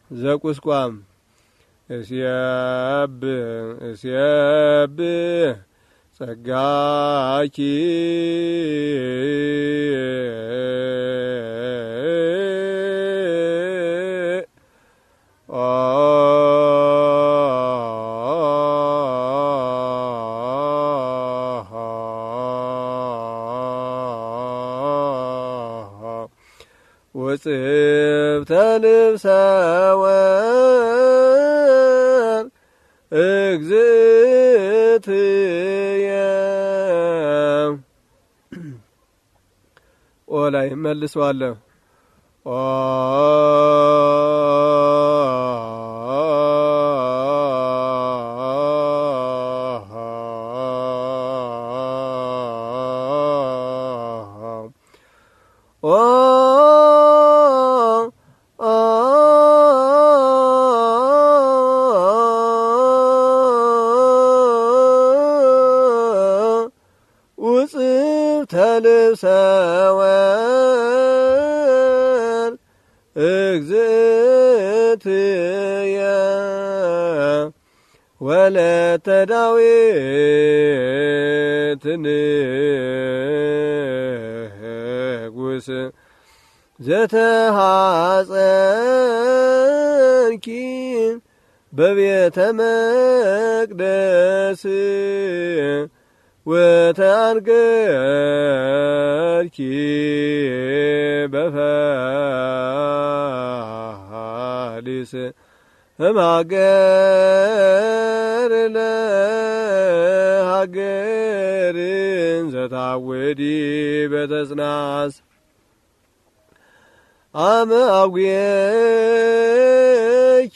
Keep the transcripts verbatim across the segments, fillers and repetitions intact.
ዘቁስቋም እስያብ እስያብ ጸጋኪ ወጽብተ ልብሰ ወር እግዝእትየ ኦላይ መልሰዋለሁ ኦ ልብሰ ወር እግዝእትየ ወለተ ዳዊት ንጉሥ ዘተሐፀንኪ በቤተ መቅደስ ወተአንገርኪ በፋሊስ እምሃገር ለሃገርን ዘታወዲ በተጽናስ አመ አጉየኪ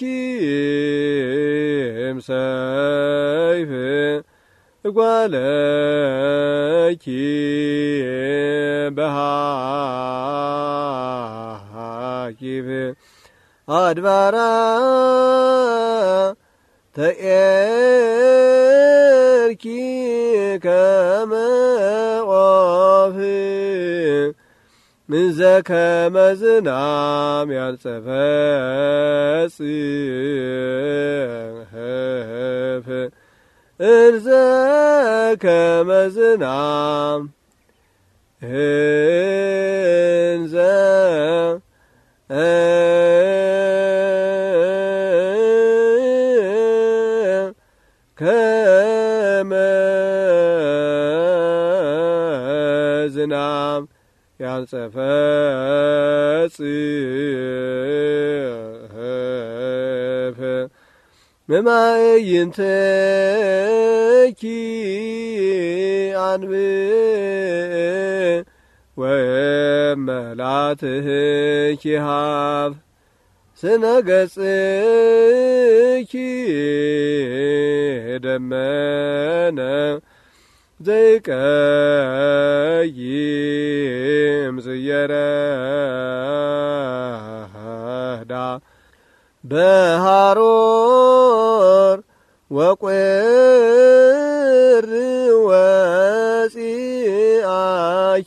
እምሰይፍ እጓለኪ በሃኪብ አድባራ ተኤርኪ ከመ ዖፍ እንዘ ከመ ዝናም ያንጸፈጽፍ እንዘ ከመ ዝናም እንዘ ከመ ዝናም ያንጸፈጽፍ መማይንተኪ አንብእ ወመላትህኪ ሃብ ስነ ገጽኪ ደመነ ዘይቀይም ጽየረዳ በሃሮር ወቁር ወፂአኪ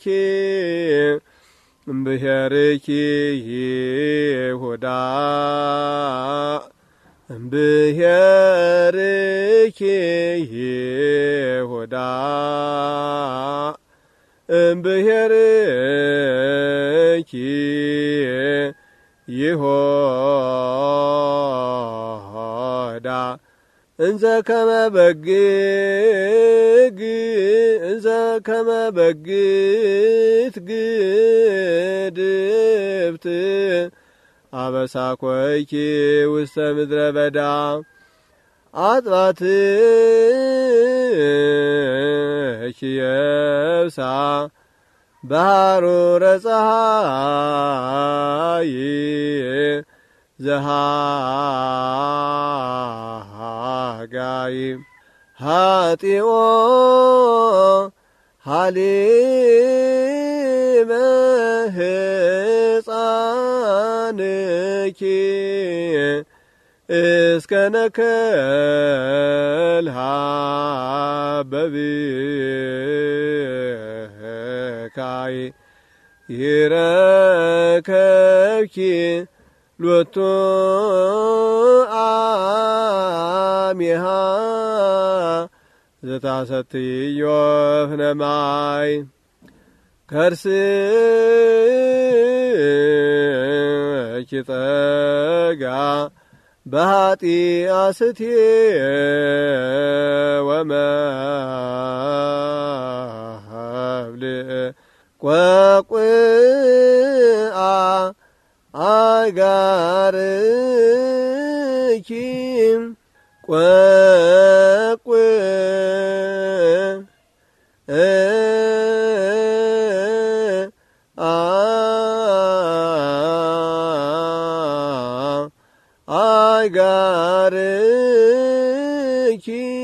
እምብሔርኪ ይሁዳ እምብሔርኪ ይሁዳ እምብሔርኪ ይሁዳ እንዘ ከመ በግግ እንዘ ከመ በግት ግድብት አበሳኮይኪ ውስተ ምድረ በዳ አጥባትኪ የብሳ በሃሩረ ፀሐይ ዘሃጋይ ሃጢኦ ሃሊመ ሕፃንኪ እስከ ነከልሃ በብካይ ይረከብኪ ሎቱ አሚሃ ዘታሰትዮ ፍነማይ ከርስኪ ጠጋ በኃጢአስትየ ወመብልዕ ቈቁአ አጋርኪ አጋርኪ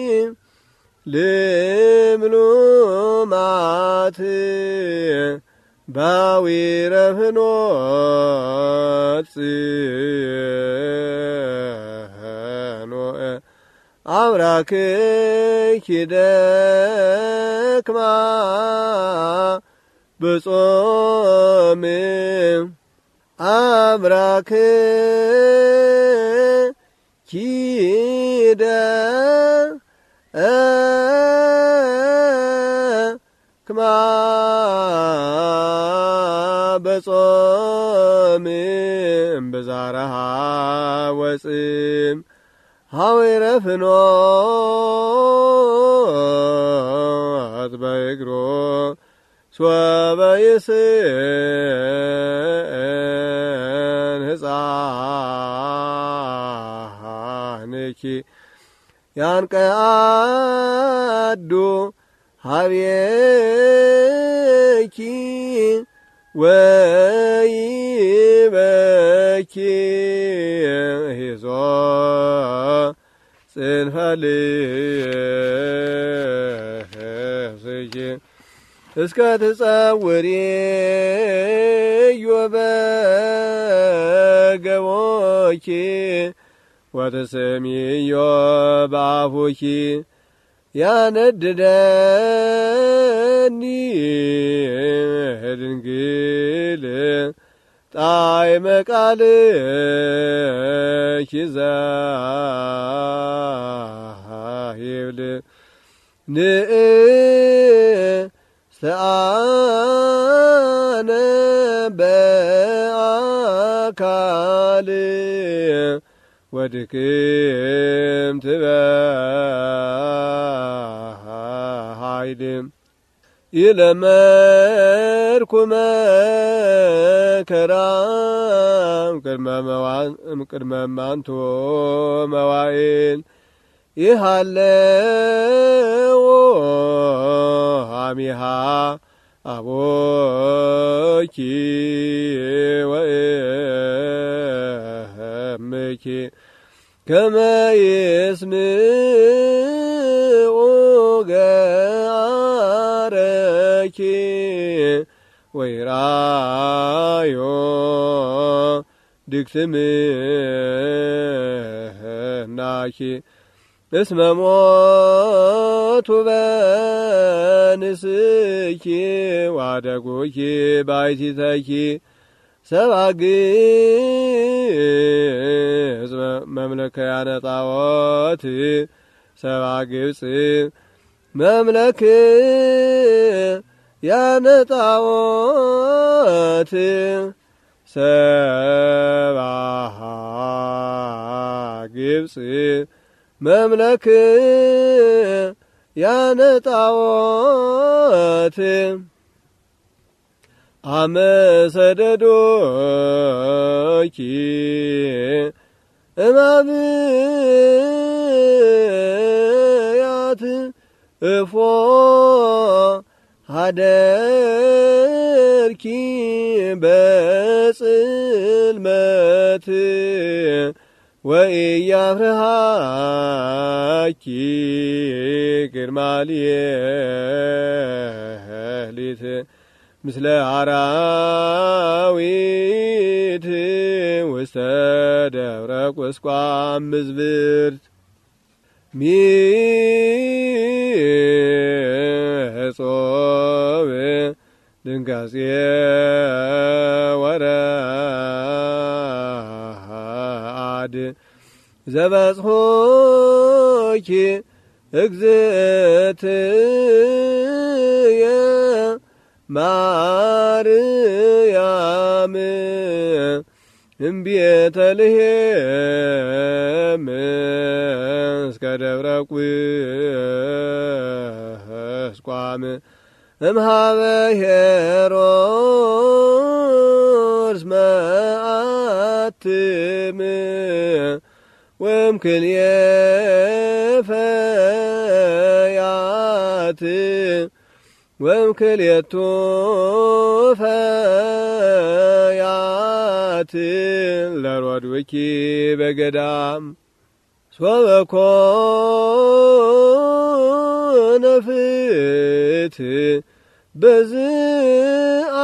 ልምሉማት ባዊረ ፍኖት ጽኖዕ አብራክኪ ደክማ በጾም አብራክኪ ደክማ በጾም እምብዛረሃ ወጽም ሐዊረ ፍኖት በእግሮ ሶበ ይስእን ሕፃንኪ ያንቀአዱ ሀቤኪ ወይበኪ ሂዞ ጽንፈ ልብስኪ እስከ ትጸውሪዮ በገቦኪ ወትስምዮ በአፉኪ ያነድደኒ ድንግል ጣዕመ ቃልኪ ዘኢይብል ንእስተአነ በአካል ወድክምት በኃይል ኢለመድኩ መከራ እምቅድመ እማንቱ መዋዕል ይሃለዎ አሚሃ አቦኪ ወእምኪ ከመ ይስምዑ ገአረኪ ወይራዮ ድግትምናኪ እስመ ሞቱ በንስኪ ዋደጉኪ ባሕቲተኪ ሰብአ ግብጽ መምለከያነ ጣዖት ሰብአ ግብጽ መምለክ ያነ ጣዖት ሰብአ ግብጽ መምለክ ያነ ጣዖት አመሰደዶኪ እማብያት እፎ ሀደርኪ በጽልመት ወኢያፍርሃኪ ቅድመ ሌሊት ምስለ አራዊት ውስተ ደብረ ቁስቋም ምዝብርት ሚጾብ ድንጋጼ ወረሃ ፈቃድ ዘበጽሖኪ እግዝእትየ ማርያም እምቤተልሔም እስከ ደብረ ቁስቋም እምሃበ ሄሮድስ መዓትም ወእምክልኤ ፈያት ወእምክልኤቱ ፈያት ለሮድውኪ በገዳም ሶበ ኮነ ፍትሕ በዚህ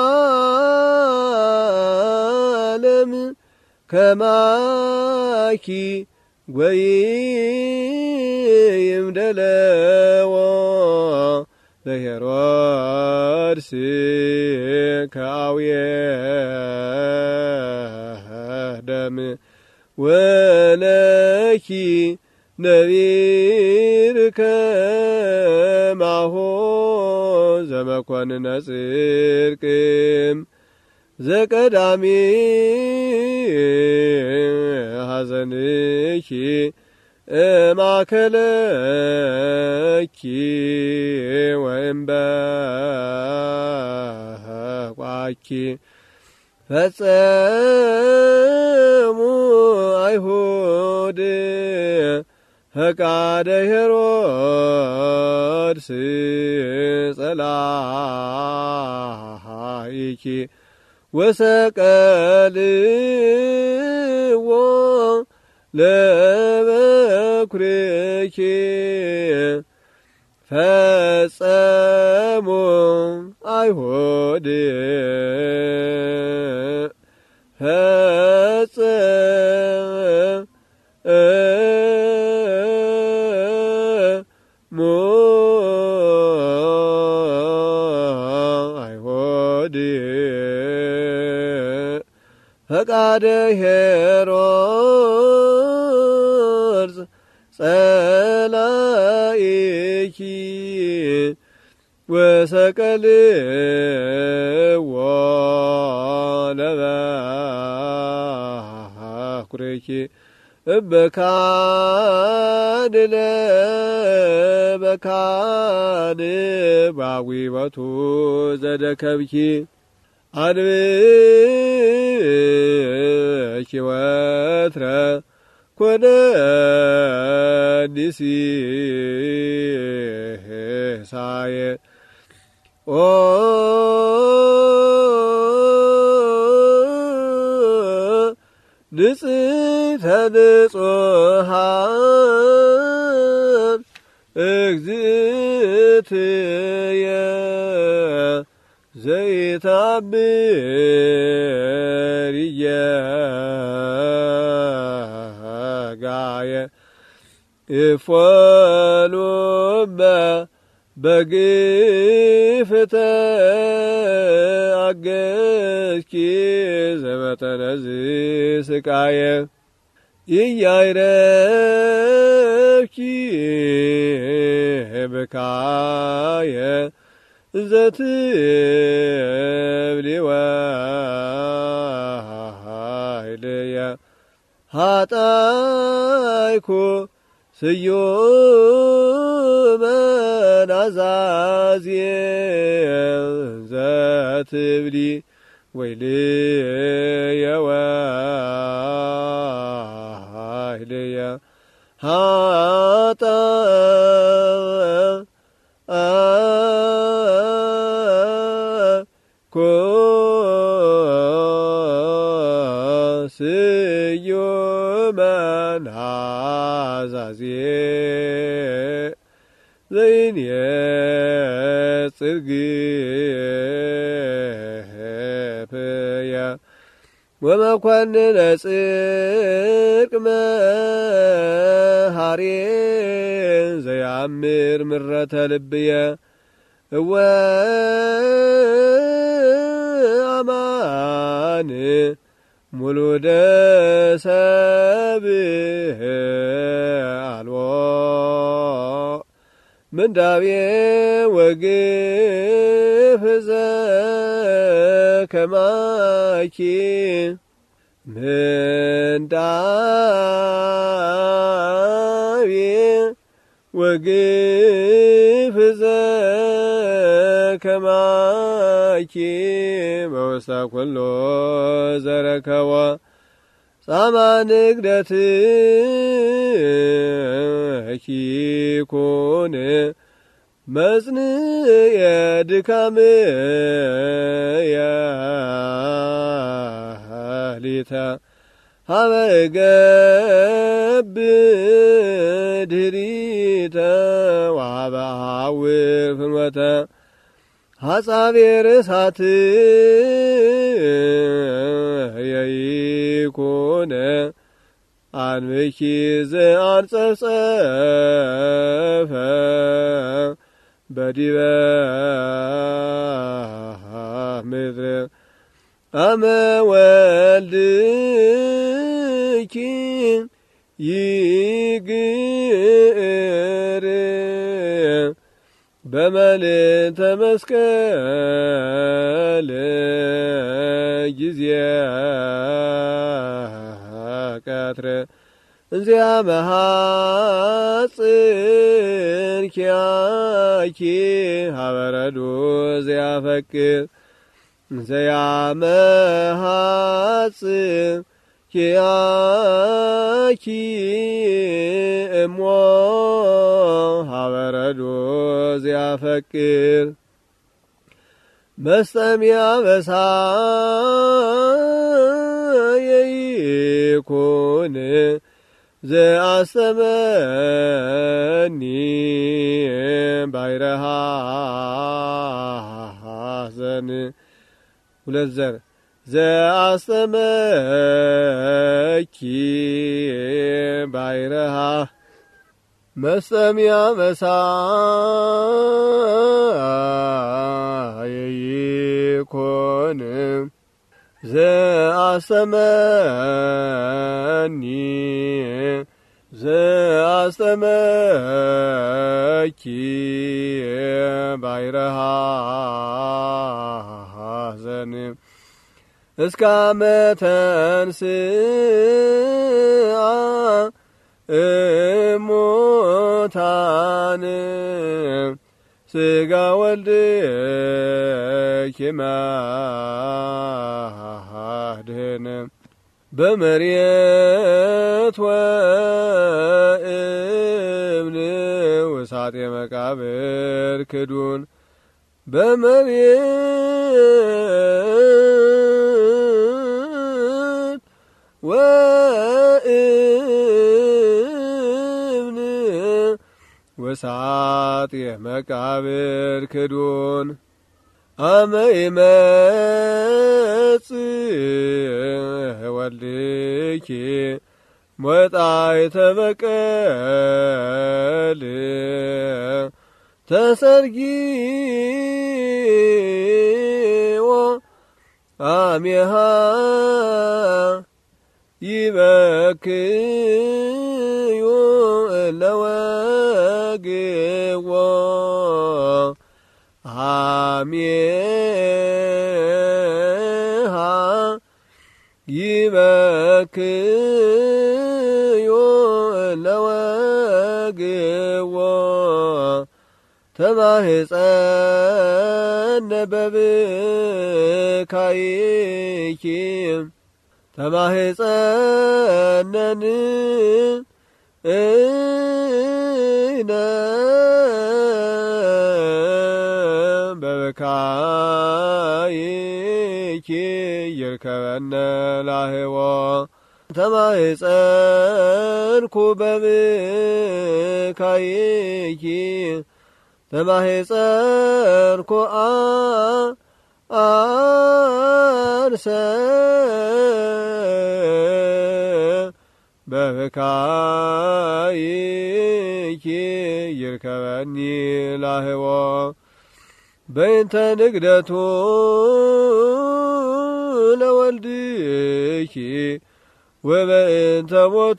ዓለም ከማኪ ወይምደለዎ ለሄሮድስ ከአውየ ደም ወለኪ ነቢር ከማሆ ዘመኮንነ ጽድቅም ዘቀዳሚ ሐዘንኪ እማከለኪ ወእምበቋኪ ፈጸሙ አይሁድ ፈቃደ ሄሮድስ ጸላኢኪ ወሰቀልዎ ለበኵርኪ ፈጸሙ አይሁድ ፈጸሙ አይሁድ ፈቃደ ሄሮድስ ጸላኢኪ ወሰቀልዎ ለበኵርኪ እበካድ ለበካድ ባዊበቱ ዘደከብኪ አንብኪ ወትረ ኮነ ዲሲሳየ ኦ ንጽሕተ ንጹሐን እግዝእትየ ዘይታብርየ ጋየ እፎሉበ በግፍተ አገዝኪ ዘመጠነዝ ስቃየ ኢያይረብኪ ብካየ ዘትብሊወ ኃይልየ ኃጣይኩ ስዩመ ናዛዝየ ዘትብሊ ወይልየ ወኃይልየ ኃጣይኩ ስዩመ ናዛዝየ ዘይንየጽር ግፍየ ወመኮንነ ጽድቅ መሐሬ ዘያምር ምረተ ልብየ እወ አማን ሙሉደ ሰብእ አልቦ ምንዳቤ ወግፍ ዘከማኪ ምንዳቤ ወግፍ ዘከማኪ በውስተ ኩሎ ዘረከቦ ጻማ ንግደትኪ ኮነ መጽንየ ድካምየ ሊተ ሀበ እገብእ ድኅሪተ ወሀበ አሐውር ፍኖተ ሐጻቤ ርእሳት የይኮነ አንብኪ ዘአንጸፍጸፈ በዲበ ምድር አመ ወልድኪ ይግር በመልዕልተ መስቀል ጊዜ ቀትር እንዚያ መሐጽር ኪያኪ ሀበረዶ ዘያፈቅር እንዘያ መሐጽር ኪያኪ እሞ ሀበረዶ ዘያፈቅር መስጠሚያ በሳየይኮን ዘአስተመኒ ባሕረ ሐዘን ሁለት ዘር ዘአስተመኪ ባሕረ መስጠሚያ መሳየይኮን ዘአስተመኒ ዘአስተመኪ ባሕረ ሐዘን እስካመ ተንሥአ እሙታን ሥጋ ወልድኪ መድኅን በመሬት ወእብን ውሳጤ መቃብር ክዱን በመሬት ወእብን ውሳጤ መቃብር ክዱን አመ ይመጽእ ወልድኪ ሞጣዕተ በቀል ተሰርጊዎ አሜሃ ይበክዩ እለወግዎ አሜሃ ይበክዩ እለወግዎ ተማህፀነ በብካይኪ ተማህፀነን እነ በብካይኪ ይርከበነ ላህዎ ተማህፀንኩ በብካይኪ ተማህፀንኩ አንሰ በብካይኪ ይርከበኒ ላህዎ በእንተ ንግደቱ ለወልድኪ ወበእንተ ሞቱ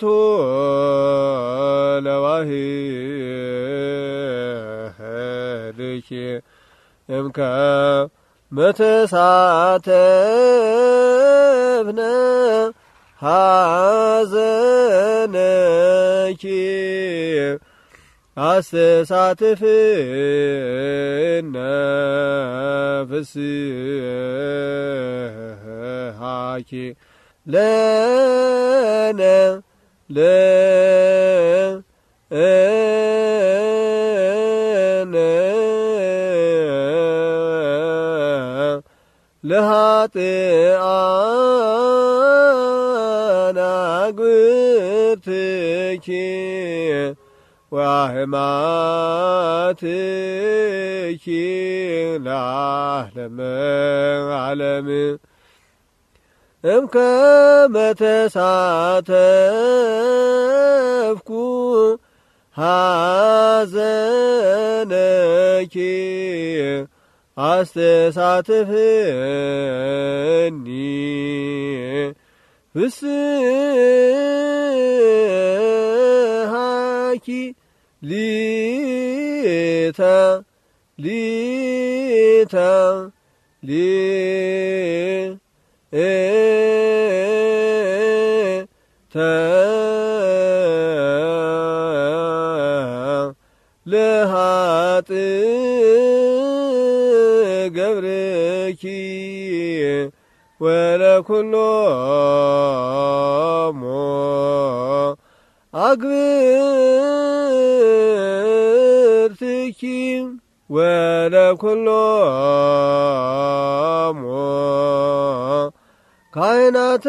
ለዋህድኪ እምከመ ተሳተፍነ ሐዘነኪ አስተሳትፍነ ፍስሓኪ ለነ ለነ ለኃጥኣን አግብርትኪ ወሕማትኪ ለዓለመ ዓለም እምከመ ተሳተፍኩ ሐዘነኪ አስተሳትፍኒ ፍስሓኪ ሊተ ሊተ ሊተ ለኃጥእ ገብርኪ ወለኩሎሙ አግብርትኪ ወለኩሎሙ ካህናተ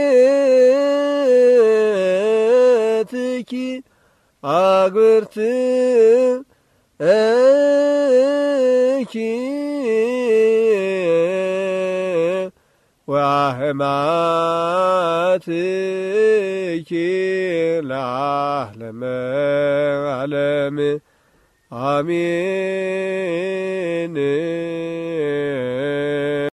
ቤትኪ አግብርትኪ ወሕማትኪ ለዓለመ ዓለም አሜን።